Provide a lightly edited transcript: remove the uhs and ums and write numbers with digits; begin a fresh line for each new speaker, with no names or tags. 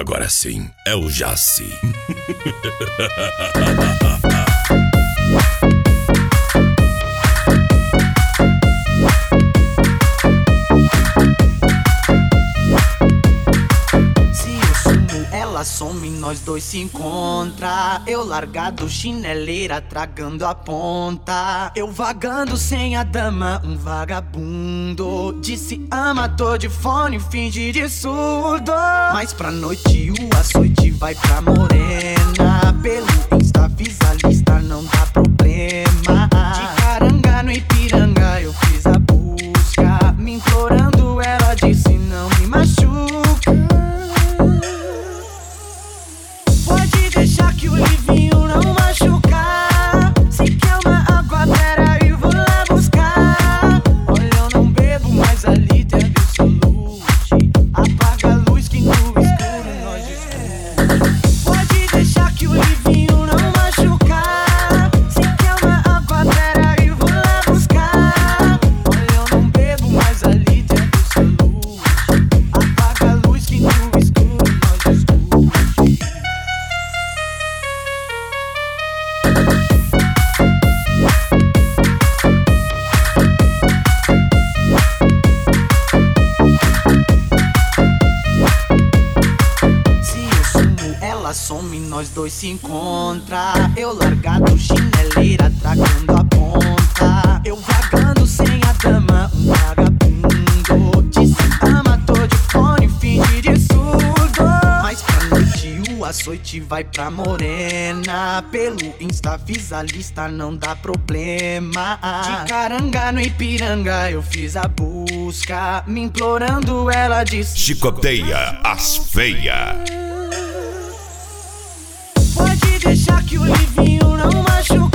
Agora sim, é o Jaci.
Ela some, nós dois se encontra. Eu largado, chineleira, tragando a ponta. Eu vagando sem a dama, um vagabundo. Disse ama, tô de fone, finge de surdo. Mas pra noite o açoite vai pra morena. Pelo Insta, fiz a lista, não dá problema. De Caranga no Ipiranga eu fiz a busca. Me implorando, ela disse não me machuca. Deixa que o livinho não machucar. Se quer uma água, pera aí, vou lá buscar. Olha, eu não bebo, mas ali tem absolute. Apaga a luz que no escuro nós discute. Pode deixar que o livinho não machucar. Se quer uma água, pera aí, vou lá buscar. Olha, eu não bebo, mas ali tem absolute. Apaga a luz que no escuro nós discute. Some, nós dois se encontra. Eu largado, chineleira, tragando a ponta. Eu vagando sem a dama, um vagabundo. Disse ama, tô de fone, finge de surdo. Mas pra noite o açoite vai pra morena. Pelo Insta fiz a lista, não dá problema. De Caranga no Ipiranga eu fiz a busca. Me implorando, ela disse
Chicoteia as feia.
pode deixar que o livinho não machuca.